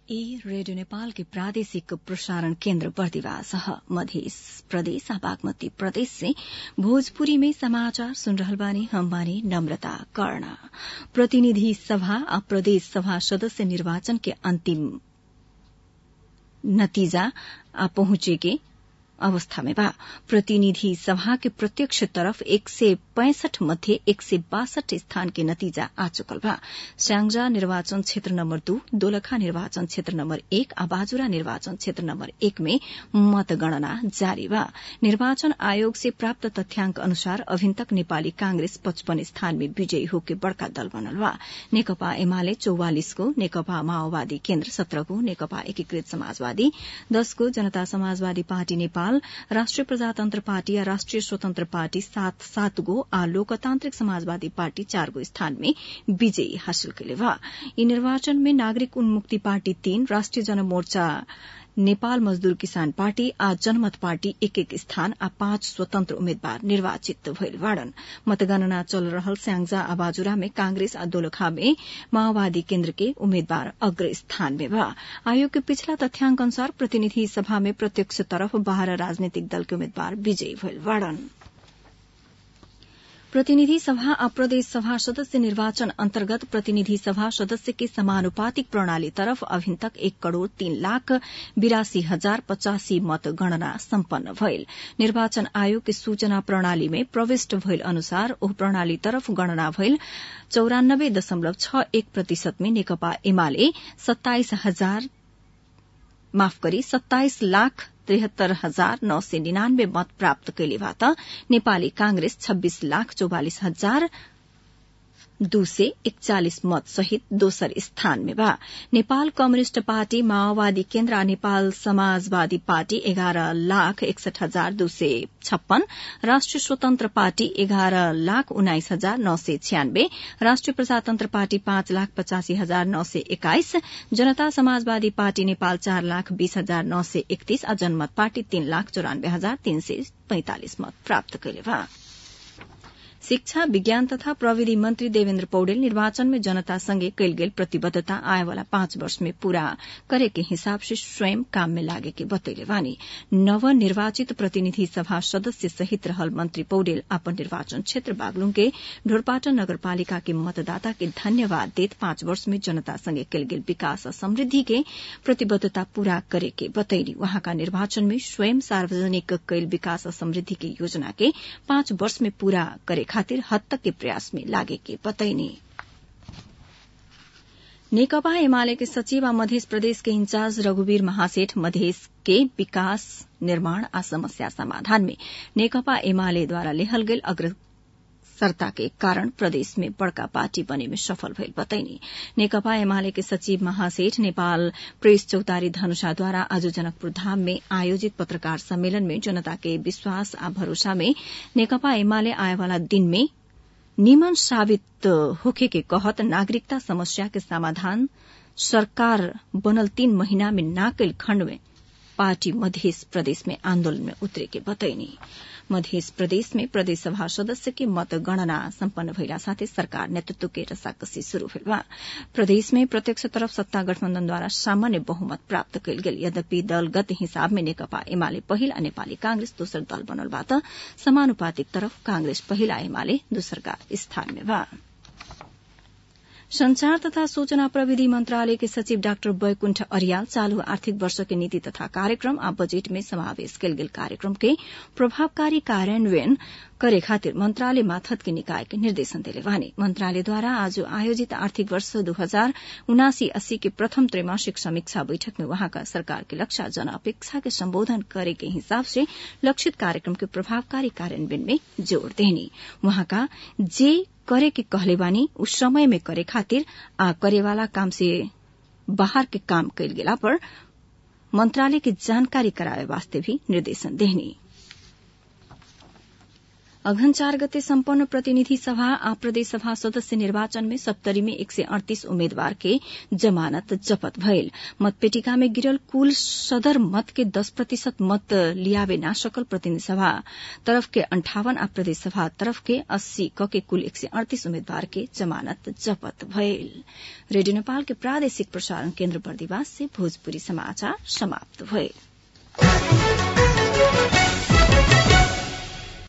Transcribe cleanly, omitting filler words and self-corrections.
Radio Nepal के प्रादेशिक प्रसारण केन्द्र बर्दिवास मध्य प्रदेश बागमती प्रदेश से भोजपुरी में समाचार सुन रहल बानी। हम बानी नम्रता कर्ण। प्रतिनिधि सभा और प्रदेश सभा सदस्य निर्वाचन के अंतिम नतीजा पहुंचे के अवस्था में बा। प्रतिनिधि सभा के प्रत्यक्ष तरफ 165 मध्ये 162 स्थान के नतीजा आ चुकल बा। स्याङ्जा निर्वाचन क्षेत्र नम्बर 2, दोलखा निर्वाचन क्षेत्र नम्बर 1 आ बाजुरा निर्वाचन क्षेत्र नम्बर 1 में मतगणना जारी बा। निर्वाचन आयोग से प्राप्त तथ्याङ्क अनुसार अभिन तक नेपाली कांग्रेस 55 स्थान में विजयी होके बड़का दल बनल बा। नेकपा एमाले 44 को, नेकपा माओवादी केन्द्र 17 को, नेकपा एकीकृत समाजवादी 10 को, जनता समाजवादी पार्टी नेपाल, राष्ट्रिय प्रजातन्त्र पार्टी या राष्ट्रिय स्वतन्त्र पार्टी 7 गो आ लोकतान्त्रिक समाजवादी पार्टी 4 गो स्थान में विजयी हासिल कैले बा। यी निर्वाचन में नागरिक उन्मुक्ति पार्टी 3, राष्ट्रिय जनमोर्चा नेपाल मजदूर किसान पार्टी आ जनमत पार्टी 1 स्थान आ 5 स्वतन्त्र उम्मेद्वार निर्वाचित भइल बाड़न। मतगणना चल रहल स्याङ्जा आ बाजुरा में कांग्रेस आ दोलखा में माओवादी केन्द्र के उम्मेद्वार अग्र स्थान में बा। आयोग के पिछला तथ्याङ्क अनुसार प्रतिनिधि सभा में प्रत्यक्ष तरफ 12 राजनीतिक दल के उम्मेद्वार विजयी भइल बाड़न। प्रतिनिधि सभा और प्रदेश सभा सदस्य निर्वाचन अन्तर्गत प्रतिनिधि सभा सदस्य के समानुपातिक प्रणाली तरफ अभिन तक 1,03,82,085 मतगणना सम्पन्न भइल। निर्वाचन आयोग के सूचना प्रणाली में प्रविष्ट भइल अनुसार ओह प्रणाली तरफ गणना भइल 94.61% में नेकपा एमाले 27,73,999 मत प्राप्त कैले बा त नेपाली कांग्रेस 26,44,241 मत सहित दोस्रो स्थान में बा। नेपाल कम्युनिष्ट पार्टी, माओवादी केन्द्र, नेपाल समाजवादी पार्टी 11,61,256, राष्ट्रिय स्वतन्त्र पार्टी 11,19,996, राष्ट्रिय प्रजातन्त्र पार्टी 5,85,921, जनता समाजवादी पार्टी नेपाल 4,20,931 आ जनमत पार्टी 3,94,345 मत प्राप्त कैले बा। शिक्षा, विज्ञान तथा प्रविधि मंत्री देवेन्द्र पौडेल निर्वाचन में जनता संगे कैल गेल प्रतिबद्धता आए वाला 5 वर्ष में पूरा करे के हिसाब से स्वयं काम में लागे के बतैले बानी। नवनिर्वाचित प्रतिनिधि सभा सदस्य सहित रहल मंत्री पौडेल अपन निर्वाचन क्षेत्र बागलुङ के ढोरपाटन नगरपालिका के मतदाता के धन्यवाद देत 5 वर्ष में जनता संगे कैल गेल विकास और समृद्धि के प्रतिबद्धता पूरा करे के बतैली। वहाँका निर्वाचन में स्वयं सार्वजनिक कैल विकास और समृद्धि के योजना के 5 वर्ष में पूरा करे खातिर हद तक के प्रयास में लागे के बतैनी। नेकपा एमाले के सचिव मध्य प्रदेश के इंचार्ज रघुवीर महासेठ मधेश के विकास, निर्माण आ समस्या समाधान में नेकपा एमाले द्वारा लेहल गेल अग्रसरता के कारण प्रदेश में बड़का पार्टी बने में सफल भइल बतैनी। नेकपा एमाले के सचिव महासेठ नेपाल प्रेस चौतारी धनुषा द्वारा आज जनकपुर धाम में आयोजित पत्रकार सम्मेलन में जनता के विश्वास आ भरोसा में नेकपा एमाले आए वाला दिन में निमन साबित होखे के कहत नागरिकता समस्या के समाधान सरकार बनल 3 महीना में ना कैल खण्ड में पार्टी मध्य प्रदेश में आंदोलन में उतरे के बतैनी। मध्य प्रदेश में प्रदेश सभा सदस्य के मतगणना सम्पन्न भइला साथै सरकार नेतृत्व के रसाकसी शुरू भइल बा। प्रदेश में प्रत्यक्ष तरफ सत्ता गठबन्धनद्वारा सामान्य बहुमत प्राप्त कैल गेल। यद्यपि दलगत हिसाब में नेकपा एमाले पहिल आ नेपाली कांग्रेस दोस्रो दल बनल बा त समानुपातिक तरफ कांग्रेस पहिल आ एमाले दोस्रका स्थान में बा। संचार तथा सूचना प्रविधि मंत्रालय के सचिव डाक्टर बैकुण्ठ अरियाल चालू आर्थिक वर्ष के नीति तथा कार्यक्रम आ बजेट में समावेश कैल गेल कार्यक्रम के प्रभावकारी कार्यान्वयन करे खातिर मंत्रालय माथत के निकाय के निर्देशन देले बानी। मंत्रालय द्वारा आज आयोजित आर्थिक वर्ष 2079-80 के प्रथम त्रैमासिक समीक्षा बैठक में वहाँका सरकार के लक्ष्य जन अपेक्षा के संबोधन करे के हिसाब से लक्षित कार्यक्रम के प्रभावकारी कार्यान्वयन में जोड़ देनी। वहाँका जे करे के कहले बानी उस समय में करे खातिर आ करे वाला काम से बाहर के काम कैल गेला पर मंत्रालय के जानकारी करावे वास्ते भी निर्देशन देनी। अघन 4 गते सम्पन्न प्रतिनिधि सभा आ प्रदेश सभा सदस्य निर्वाचन में सप्तरी में 138 उम्मेद्वार के जमानत जब्त भइल। मतपेटिका में गिरल कुल सदर मत के 10% मत लियावे ना सकल प्रतिनिधि सभा तरफ के 58 आ प्रदेश सभा तरफ के 80 क के कुल 138 उम्मेद्वार के जमानत जब्त भइल। रेडियो नेपाल के प्रादेशिक प्रसारण केन्द्र बर्दिवास से भोजपुरी समाचार समाप्त भइल।